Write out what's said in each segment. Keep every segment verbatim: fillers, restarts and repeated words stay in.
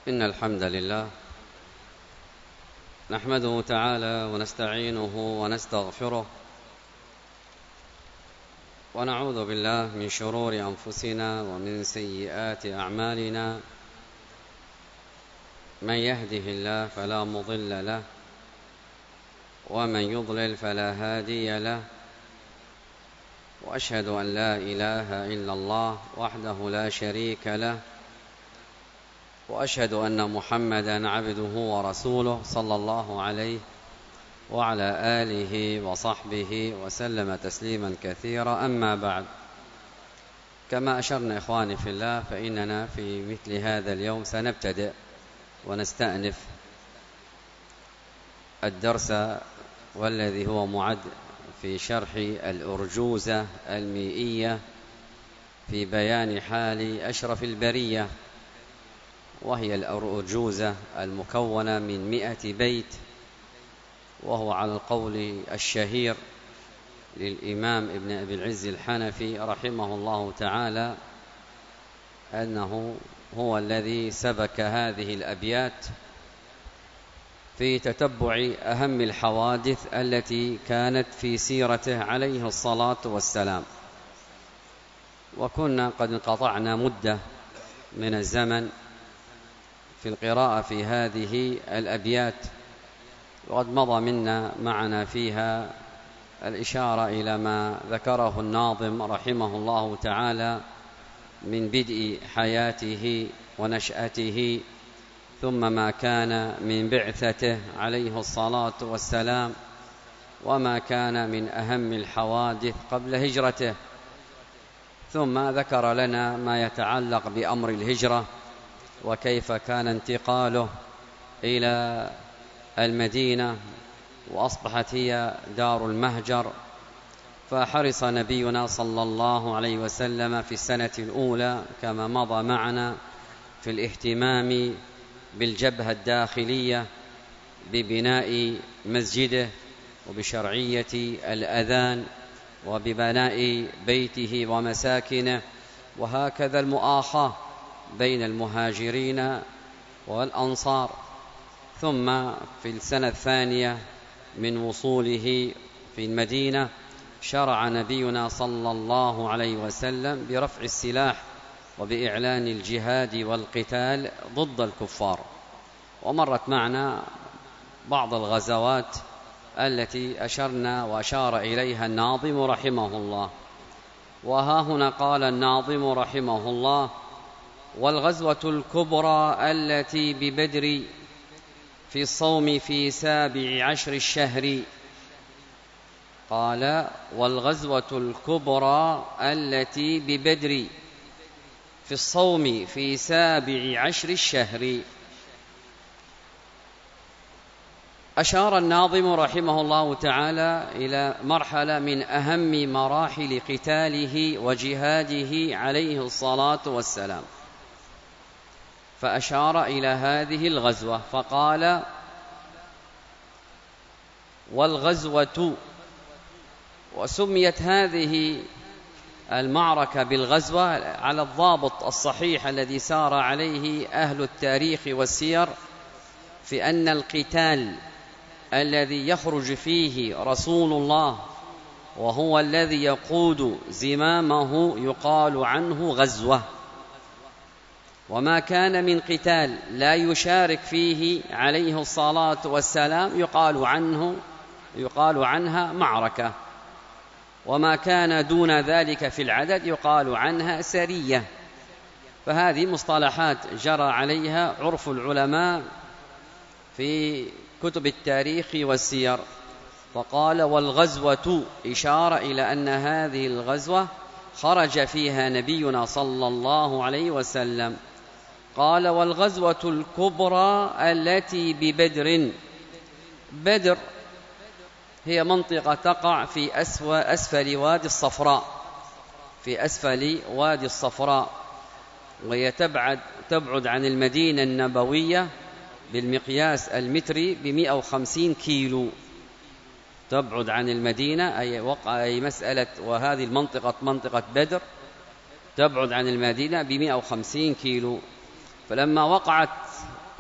إن الحمد لله نحمده تعالى ونستعينه ونستغفره ونعوذ بالله من شرور أنفسنا ومن سيئات أعمالنا. من يهده الله فلا مضل له ومن يضلل فلا هادي له، وأشهد أن لا إله إلا الله وحده لا شريك له، وأشهد أن محمدًا عبده ورسوله صلى الله عليه وعلى آله وصحبه وسلم تسليمًا كثيرا. أما بعد، كما أشرنا إخواني في الله، فإننا في مثل هذا اليوم سنبتدئ ونستأنف الدرس والذي هو معد في شرح الأرجوزة المئية في بيان حال أشرف البرية، وهي الأرجوزة المكونة من مئة بيت، وهو على القول الشهير للإمام ابن أبي العز الحنفي رحمه الله تعالى أنه هو الذي سبك هذه الأبيات في تتبع أهم الحوادث التي كانت في سيرته عليه الصلاة والسلام. وكنا قد انقطعنا مدة من الزمن في القراءة في هذه الأبيات، وقد مضى منا معنا فيها الإشارة إلى ما ذكره الناظم رحمه الله تعالى من بدء حياته ونشأته، ثم ما كان من بعثته عليه الصلاة والسلام، وما كان من أهم الحوادث قبل هجرته، ثم ذكر لنا ما يتعلق بأمر الهجرة وكيف كان انتقاله إلى المدينة وأصبحت هي دار المهجر. فحرص نبينا صلى الله عليه وسلم في السنة الأولى كما مضى معنا في الاهتمام بالجبهة الداخلية ببناء مسجده وبشرعية الأذان وببناء بيته ومساكنه، وهكذا المؤاخاة بين المهاجرين والأنصار. ثم في السنة الثانية من وصوله في المدينة شرع نبينا صلى الله عليه وسلم برفع السلاح وبإعلان الجهاد والقتال ضد الكفار. ومرت معنا بعض الغزوات التي أشرنا وأشار إليها الناظم رحمه الله. وها هنا قال الناظم رحمه الله: والغزوة الكبرى التي ببدر في الصوم في سابع عشر الشهر. قال: والغزوة الكبرى التي ببدر في الصوم في سابع عشر الشهر. أشار الناظم رحمه الله تعالى إلى مرحلة من أهم مراحل قتاله وجهاده عليه الصلاة والسلام، فأشار إلى هذه الغزوة فقال: والغزوة. وسميت هذه المعركة بالغزوة على الضابط الصحيح الذي سار عليه أهل التاريخ والسير، في أن القتال الذي يخرج فيه رسول الله وهو الذي يقود زمامه يقال عنه غزوة، وما كان من قتال لا يشارك فيه عليه الصلاة والسلام يقال عنه يقال عنها معركة، وما كان دون ذلك في العدد يقال عنها سرية. فهذه مصطلحات جرى عليها عرف العلماء في كتب التاريخ والسير. فقال: والغزوة، إشارة إلى أن هذه الغزوة خرج فيها نبينا صلى الله عليه وسلم. قال: والغزوة الكبرى التي ببدر. بدر هي منطقة تقع في أسفل وادي الصفراء في أسفل وادي الصفراء وهي تبعد تبعد عن المدينة النبوية بالمقياس المتري بمئة وخمسين كيلو. تبعد عن المدينة أي وقع أي مسألة، وهذه المنطقة منطقة بدر تبعد عن المدينة بمئة وخمسين كيلو. فلما وقعت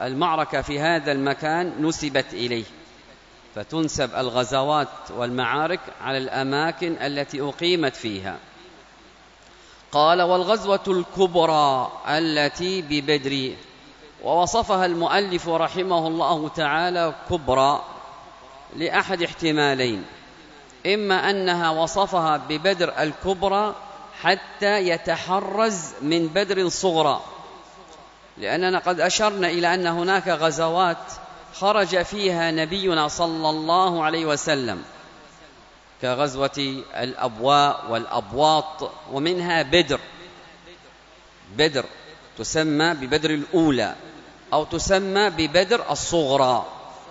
المعركة في هذا المكان نسبت إليه، فتنسب الغزوات والمعارك على الأماكن التي أقيمت فيها. قال: والغزوة الكبرى التي ببدر. ووصفها المؤلف رحمه الله تعالى كبرى لأحد احتمالين: إما أنها وصفها ببدر الكبرى حتى يتحرز من بدر صغرى، لأننا قد أشرنا إلى أن هناك غزوات خرج فيها نبينا صلى الله عليه وسلم، كغزوة الأبواء والأبواط، ومنها بدر. بدر تسمى ببدر الأولى أو تسمى ببدر الصغرى،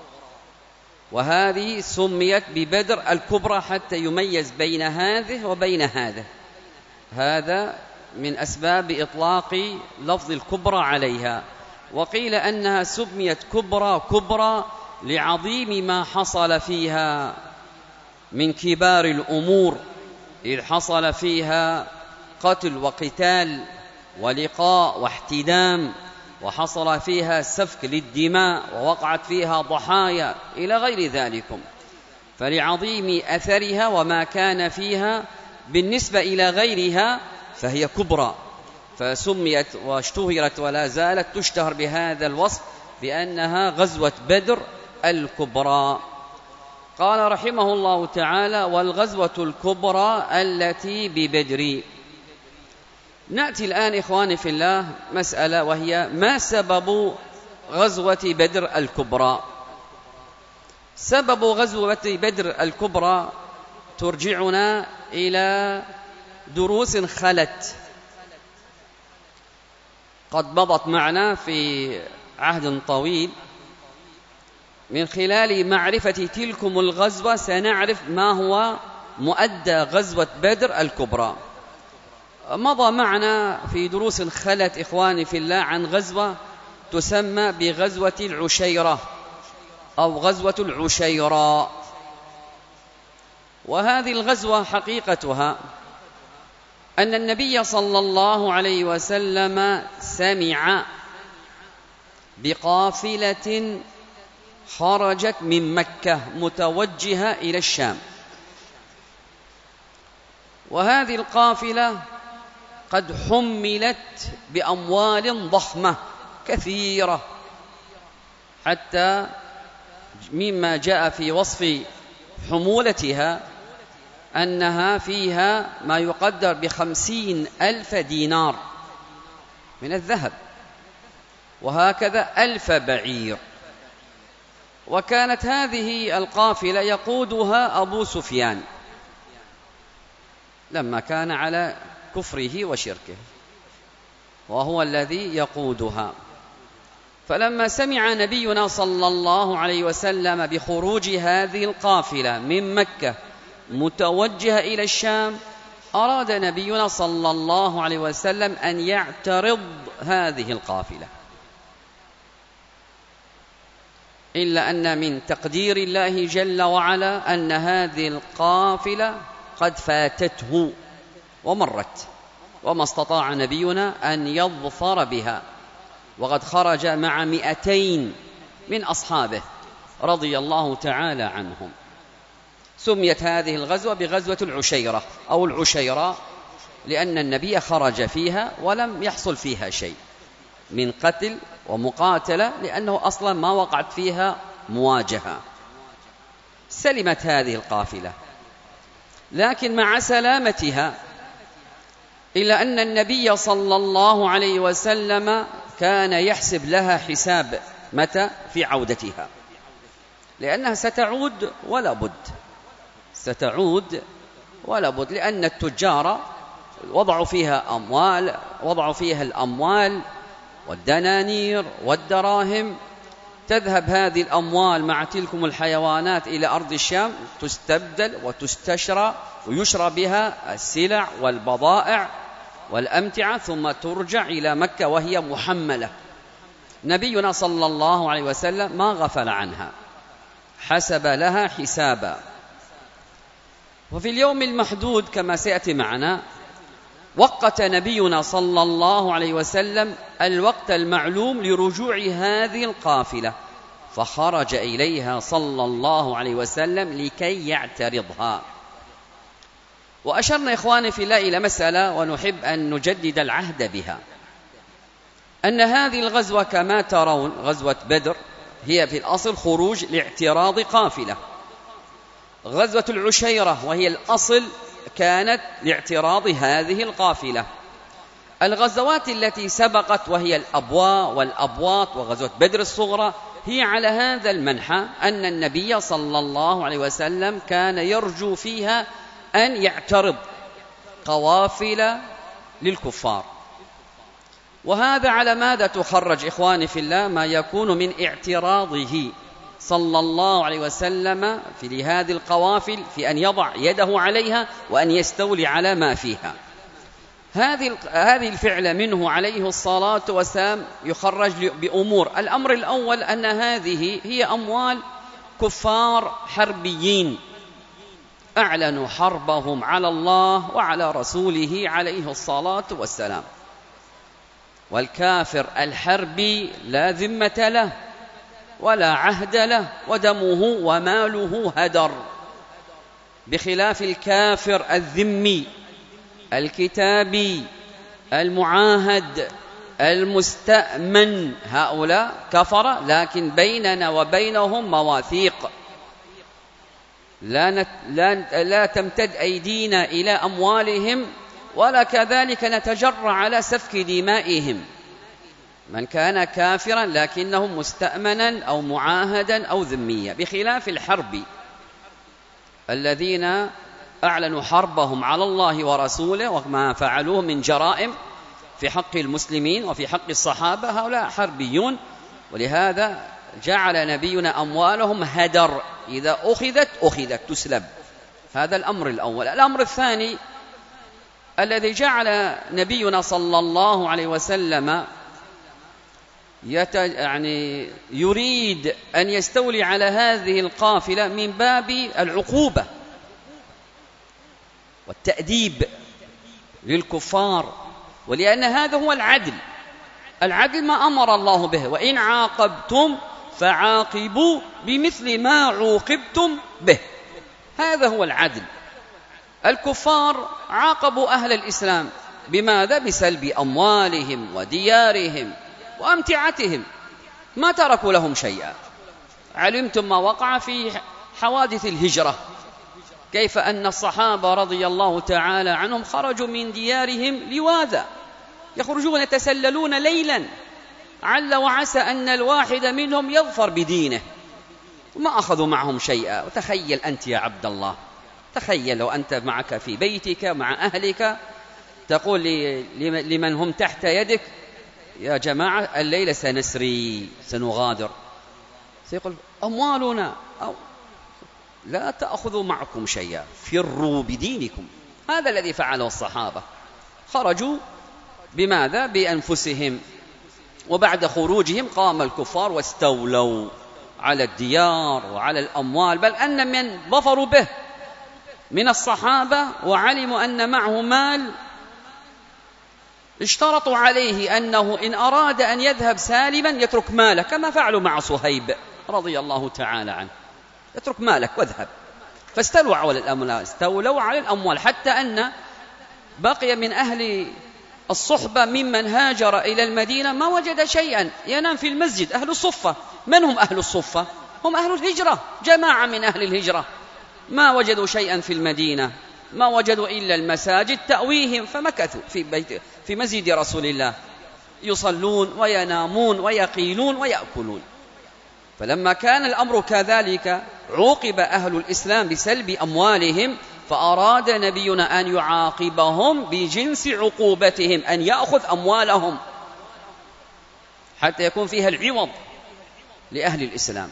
وهذه سميت ببدر الكبرى حتى يميز بين هذه وبين هذا. هذا من أسباب إطلاق لفظ الكبرى عليها. وقيل أنها سميت كبرى كبرى لعظيم ما حصل فيها من كبار الأمور، إذ حصل فيها قتل وقتال ولقاء واحتدام، وحصل فيها سفك للدماء، ووقعت فيها ضحايا إلى غير ذلك، فلعظيم أثرها وما كان فيها بالنسبة إلى غيرها فهي كبرى، فسميت واشتهرت ولا زالت تشتهر بهذا الوصف بأنها غزوة بدر الكبرى. قال رحمه الله تعالى: والغزوة الكبرى التي ببدر. نأتي الآن إخواني في الله مسألة، وهي: ما سبب غزوة بدر الكبرى؟ سبب غزوة بدر الكبرى ترجعنا إلى دروس خلت قد مضت معنا في عهد طويل. من خلال معرفة تلكم الغزوة سنعرف ما هو مؤدى غزوة بدر الكبرى. مضى معنا في دروس خلت إخواني في الله عن غزوة تسمى بغزوة العشيرة أو غزوة العشيراء، وهذه الغزوة حقيقتها أن النبي صلى الله عليه وسلم سمع بقافلة خرجت من مكة متوجهة إلى الشام، وهذه القافلة قد حملت بأموال ضخمة كثيرة، حتى مما جاء في وصف حمولتها أنها فيها ما يقدر بخمسين ألف دينار من الذهب، وهكذا ألف بعير. وكانت هذه القافلة يقودها أبو سفيان لما كان على كفره وشركه، وهو الذي يقودها. فلما سمع نبينا صلى الله عليه وسلم بخروج هذه القافلة من مكة متوجهة إلى الشام، أراد نبينا صلى الله عليه وسلم أن يعترض هذه القافلة، إلا أن من تقدير الله جل وعلا أن هذه القافلة قد فاتته ومرت، وما استطاع نبينا أن يظفر بها، وقد خرج مع مئتين من أصحابه رضي الله تعالى عنهم. سميت هذه الغزوة بغزوة العشيرة أو العشيراء، لأن النبي خرج فيها ولم يحصل فيها شيء من قتل ومقاتلة، لأنه أصلا ما وقعت فيها مواجهة. سلمت هذه القافلة، لكن مع سلامتها إلا أن النبي صلى الله عليه وسلم كان يحسب لها حساب متى في عودتها، لأنها ستعود ولا بد، ستعود ولا بد، لأن التجار وضعوا فيها أموال، وضعوا فيها الأموال والدنانير والدراهم. تذهب هذه الأموال مع تلكم الحيوانات إلى أرض الشام، تستبدل وتستشرى ويشرى بها السلع والبضائع والأمتعة، ثم ترجع إلى مكة وهي محملة. نبينا صلى الله عليه وسلم ما غفل عنها، حسب لها حسابا. وفي اليوم المحدود كما سيأتي معنا وقت نبينا صلى الله عليه وسلم الوقت المعلوم لرجوع هذه القافلة، فخرج إليها صلى الله عليه وسلم لكي يعترضها. وأشرنا إخواني في الله إلى مسألة ونحب أن نجدد العهد بها، أن هذه الغزوة كما ترون غزوة بدر هي في الأصل خروج لاعتراض قافلة. غزوة العشيرة وهي الأصل كانت لاعتراض هذه القافلة. الغزوات التي سبقت وهي الأبواء والأبواط وغزوة بدر الصغرى هي على هذا المنحى، أن النبي صلى الله عليه وسلم كان يرجو فيها أن يعترض قوافل للكفار. وهذا على ماذا تخرج إخواني في الله؟ ما يكون من اعتراضه صلى الله عليه وسلم في لهذه القوافل في أن يضع يده عليها وأن يستولي على ما فيها. هذه هذه الفعل منه عليه الصلاة والسلام يخرج بأمور. الأمر الأول أن هذه هي أموال كفار حربيين أعلنوا حربهم على الله وعلى رسوله عليه الصلاة والسلام. والكافر الحربي لا ذمة له ولا عهد له ودمه وماله هدر، بخلاف الكافر الذمي الكتابي المعاهد المستأمن. هؤلاء كفر لكن بيننا وبينهم مواثيق، لا, نت... لا... لا تمتد أيدينا إلى أموالهم ولا كذلك نتجرع على سفك دمائهم. من كان كافرا لكنه مستأمنا أو معاهدا أو ذميا، بخلاف الحرب الذين أعلنوا حربهم على الله ورسوله وما فعلوه من جرائم في حق المسلمين وفي حق الصحابة، هؤلاء حربيون. ولهذا جعل نبينا أموالهم هدر، إذا أخذت أخذت تسلب. هذا الأمر الأول. الأمر الثاني الذي جعل نبينا صلى الله عليه وسلم يت... يعني يريد أن يستولي على هذه القافلة من باب العقوبة والتأديب للكفار، ولأن هذا هو العدل. العدل ما أمر الله به، وإن عاقبتم فعاقبوا بمثل ما عوقبتم به. هذا هو العدل. الكفار عاقبوا أهل الإسلام بماذا؟ بسلب أموالهم وديارهم وأمتعتهم، ما تركوا لهم شيئا. علمتم ما وقع في حوادث الهجرة، كيف أن الصحابة رضي الله تعالى عنهم خرجوا من ديارهم لواذا، يخرجون يتسللون ليلا عل وعسى أن الواحد منهم يظفر بدينه، وما أخذوا معهم شيئا. وتخيل أنت يا عبد الله، تخيل لو أنت معك في بيتك مع أهلك تقول لمن هم تحت يدك يا جماعة الليلة سنسري سنغادر، سيقول أموالنا أو لا تأخذوا معكم شيئا، فروا بدينكم. هذا الذي فعله الصحابة، خرجوا بماذا؟ بأنفسهم. وبعد خروجهم قام الكفار واستولوا على الديار وعلى الأموال، بل أن من ظفروا به من الصحابة وعلموا أن معه مال اشترطوا عليه أنه إن أراد أن يذهب سالما يترك ماله، كما فعلوا مع صهيب رضي الله تعالى عنه، اترك مالك واذهب. فاستولوا على الأموال، استولوا على الأموال، حتى أن بقي من أهل الصحبة ممن هاجر إلى المدينة ما وجد شيئا، ينام في المسجد. أهل الصفة، من هم أهل الصفة؟ هم أهل الهجرة، جماعة من أهل الهجرة، ما وجدوا شيئا في المدينة، ما وجدوا إلا المساجد تأويهم، فمكثوا في بيت في مسجد رسول الله يصلون وينامون ويقيلون ويأكلون. فلما كان الأمر كذلك عوقب أهل الإسلام بسلب أموالهم، فأراد نبينا أن يعاقبهم بجنس عقوبتهم، أن يأخذ أموالهم حتى يكون فيها العوض لأهل الإسلام.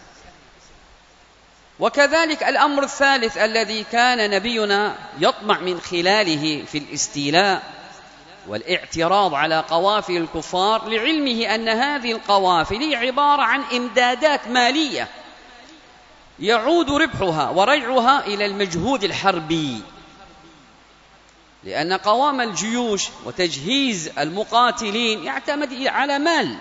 وكذلك الأمر الثالث الذي كان نبينا يطمع من خلاله في الاستيلاء والاعتراض على قوافل الكفار، لعلمه أن هذه القوافل عبارة عن إمدادات مالية يعود ربحها ورجعها إلى المجهود الحربي. لأن قوام الجيوش وتجهيز المقاتلين يعتمد على مال،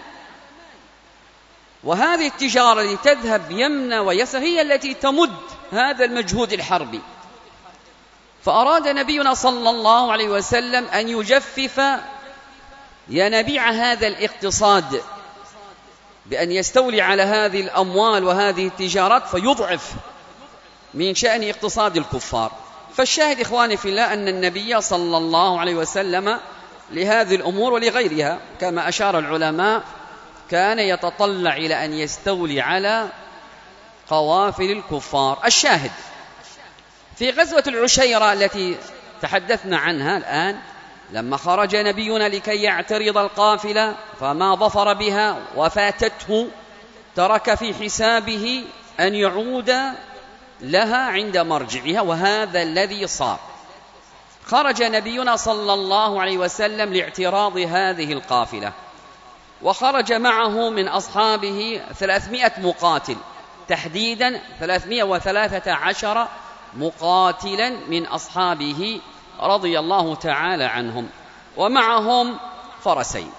وهذه التجارة التي تذهب يمنى ويسر هي التي تمد هذا المجهود الحربي. فأراد نبينا صلى الله عليه وسلم أن يجفف ينابيع هذا الاقتصاد بأن يستولي على هذه الأموال وهذه التجارات فيضعف من شأن اقتصاد الكفار. فالشاهد إخواني في الله أن النبي صلى الله عليه وسلم لهذه الأمور ولغيرها كما أشار العلماء كان يتطلع إلى أن يستولي على قوافل الكفار. الشاهد في غزوة العشيرة التي تحدثنا عنها الآن، لما خرج نبينا لكي يعترض القافلة فما ظفر بها وفاتته، ترك في حسابه أن يعود لها عند مرجعها، وهذا الذي صار. خرج نبينا صلى الله عليه وسلم لاعتراض هذه القافلة، وخرج معه من أصحابه ثلاثمائة مقاتل، تحديدا ثلاثمائة وثلاثة عشر مقاتلا من أصحابه رضي الله تعالى عنهم، ومعهم فرسين.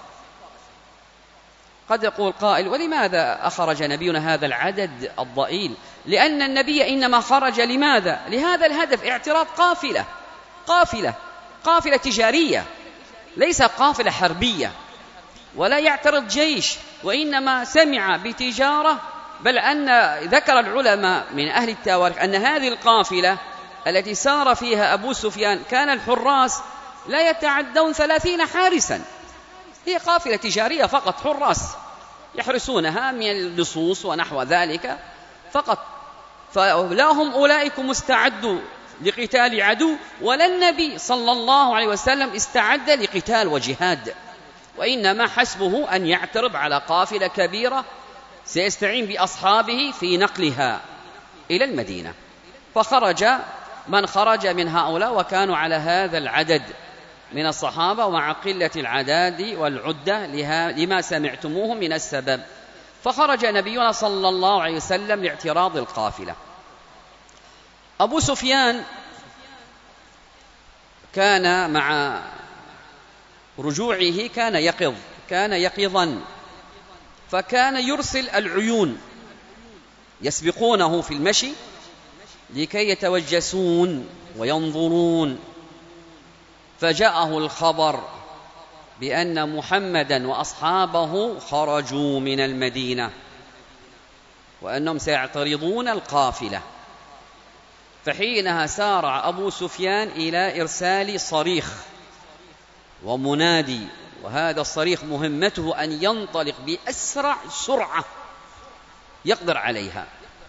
قد يقول قائل: ولماذا أخرج نبينا هذا العدد الضئيل؟ لأن النبي إنما خرج لماذا؟ لهذا الهدف، اعتراض قافلة قافلة قافلة تجارية، ليس قافلة حربية، ولا يعترض جيش، وإنما سمع بتجارة. بل أن ذكر العلماء من أهل التواريخ أن هذه القافلة التي سار فيها أبو سفيان كان الحراس لا يتعدون ثلاثين حارسا، هي قافلة تجارية فقط، حراس يحرسونها من اللصوص ونحو ذلك فقط. فلا هم أولئك مستعدوا لقتال عدو، ولا النبي صلى الله عليه وسلم استعد لقتال وجهاد، وإنما حسبه أن يعترض على قافلة كبيرة سيستعين بأصحابه في نقلها إلى المدينة. فخرج من خرج من هؤلاء، وكانوا على هذا العدد من الصحابة ومع قلة العداد والعدة لما سمعتموه من السبب. فخرج نبينا صلى الله عليه وسلم لاعتراض القافلة. أبو سفيان كان مع رجوعه كان يقظ كان يقظا فكان يرسل العيون يسبقونه في المشي لكي يتوجسون وينظرون. فجاءه الخبر بأن محمدا وأصحابه خرجوا من المدينة وأنهم سيعترضون القافلة. فحينها سارع أبو سفيان إلى إرسال صريخ ومنادي، وهذا الصريخ مهمته أن ينطلق بأسرع سرعة يقدر عليها،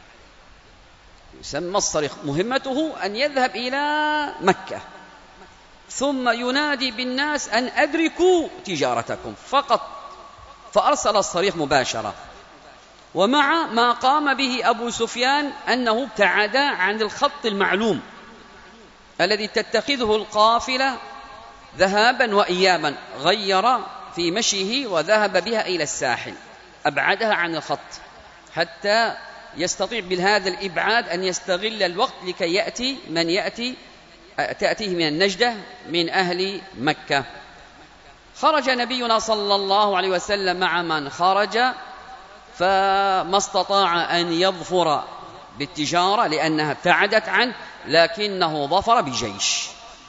يسمى الصريخ، مهمته أن يذهب إلى مكة ثم ينادي بالناس أن أدركوا تجارتكم فقط. فأرسل الصريخ مباشرة، ومع ما قام به أبو سفيان أنه ابتعد عن الخط المعلوم الذي تتخذه القافلة ذهابا وإيابا، غير في مشيه وذهب بها إلى الساحل، أبعدها عن الخط حتى يستطيع بهذا الإبعاد أن يستغل الوقت لكي يأتي من يأتي تأتيه من النجدة من أهل مكة. خرج نبينا صلى الله عليه وسلم مع من خرج، فما استطاع أن يظفر بالتجارة لأنها ابتعدت عنه، لكنه ظفر بجيش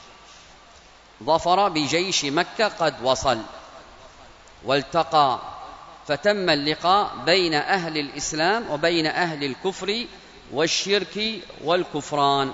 ظفر بجيش مكة قد وصل والتقى، فتم اللقاء بين أهل الإسلام وبين أهل الكفر والشرك والكفران.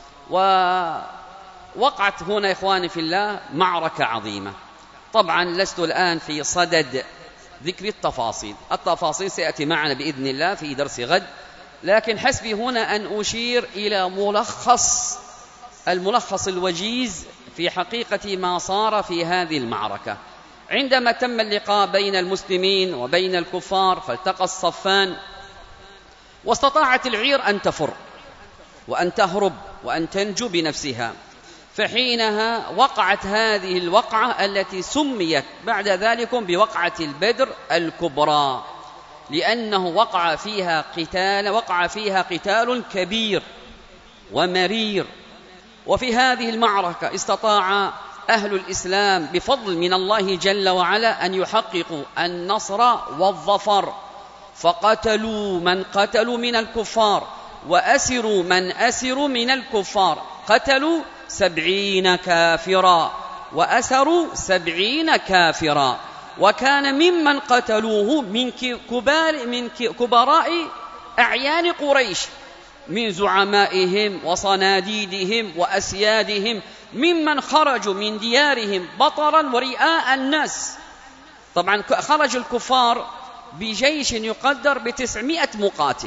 ووقعت هنا إخواني في الله معركة عظيمة. طبعا لست الآن في صدد ذكر التفاصيل، التفاصيل سيأتي معنا بإذن الله في درس غد، لكن حسبي هنا أن أشير إلى ملخص الملخص الوجيز في حقيقة ما صار في هذه المعركة. عندما تم اللقاء بين المسلمين وبين الكفار فالتقى الصفان، واستطاعت العير أن تفر وأن تهرب وأن تنجو بنفسها. فحينها وقعت هذه الوقعة التي سميت بعد ذلك بوقعة البدر الكبرى، لأنه وقع فيها قتال وقع فيها قتال كبير ومرير، وفي هذه المعركة استطاع أهل الإسلام بفضل من الله جل وعلا أن يحققوا النصر والظفر، فقتلوا من قتلوا من الكفار وأسروا من أسروا من الكفار، قتلوا سبعين كافرا وأسروا سبعين كافرا. وكان ممن قتلوه من كبار من كبراء أعيان قريش، من زعمائهم وصناديدهم وأسيادهم، ممن خرجوا من ديارهم بطرا ورئاء الناس. طبعا خرج الكفار بجيش يقدر بتسعمائة مقاتل،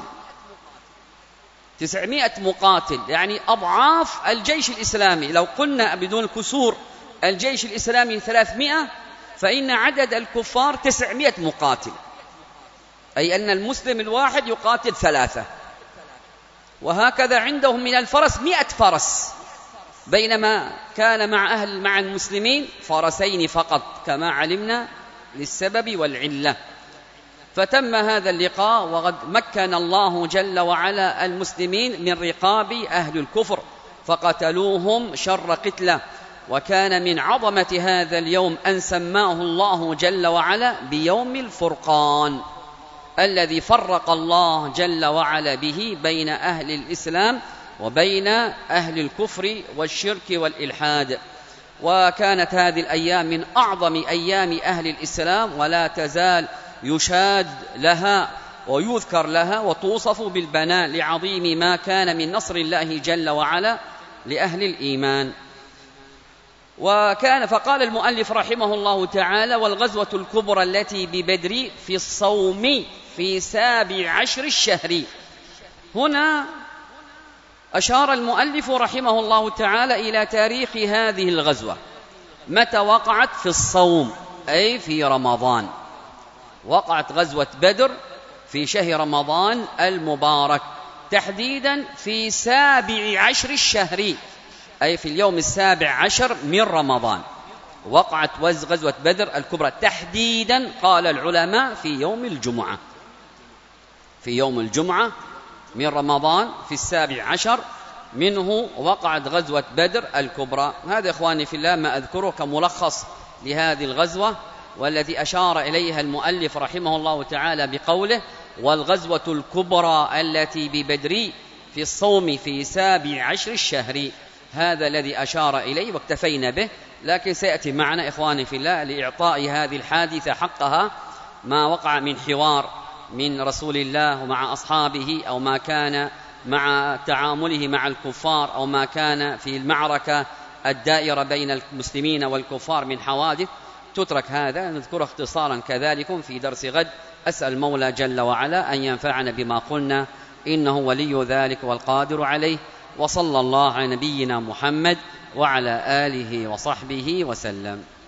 تسعمائة مقاتل يعني أضعاف الجيش الإسلامي. لو قلنا بدون كسور الجيش الإسلامي ثلاثمائة، فإن عدد الكفار تسعمائة مقاتل، أي أن المسلم الواحد يقاتل ثلاثة. وهكذا عندهم من الفرس مئة فرس، بينما كان مع أهل مع المسلمين فرسين فقط كما علمنا للسبب والعلة. فتم هذا اللقاء وقد مكن الله جل وعلا المسلمين من رقاب أهل الكفر فقتلوهم شر قتلة. وكان من عظمة هذا اليوم أن سماه الله جل وعلا بيوم الفرقان، الذي فرق الله جل وعلا به بين أهل الإسلام وبين أهل الكفر والشرك والإلحاد. وكانت هذه الأيام من أعظم أيام أهل الإسلام، ولا تزال يشاد لها ويذكر لها وتوصف بالبناء لعظيم ما كان من نصر الله جل وعلا لأهل الإيمان. وكان فقال المؤلف رحمه الله تعالى: والغزوة الكبرى التي ببدر في الصوم في سابع عشر الشهر. هنا أشار المؤلف رحمه الله تعالى إلى تاريخ هذه الغزوة، متى وقعت؟ في الصوم، أي في رمضان. وقعت غزوة بدر في شهر رمضان المبارك، تحديدا في سابع عشر الشهر، أي في اليوم السابع عشر من رمضان. وقعت غزوة بدر الكبرى تحديدا قال العلماء في يوم الجمعة، في يوم الجمعة من رمضان في السابع عشر منه وقعت غزوة بدر الكبرى. هذا إخواني في الله ما أذكره كملخص لهذه الغزوة، والذي أشار إليها المؤلف رحمه الله تعالى بقوله: والغزوة الكبرى التي ببدر في الصوم في سابع عشر الشهر. هذا الذي أشار إليه واكتفينا به، لكن سيأتي معنا إخواني في الله لإعطاء هذه الحادثة حقها ما وقع من حوار من رسول الله ومع أصحابه، أو ما كان مع تعامله مع الكفار، أو ما كان في المعركة الدائرة بين المسلمين والكفار من حوادث. تترك هذا نذكره اختصارا كذلك في درس غد. أسأل المولى جل وعلا أن ينفعنا بما قلنا، إنه ولي ذلك والقادر عليه. وصلى الله على نبينا محمد وعلى آله وصحبه وسلم.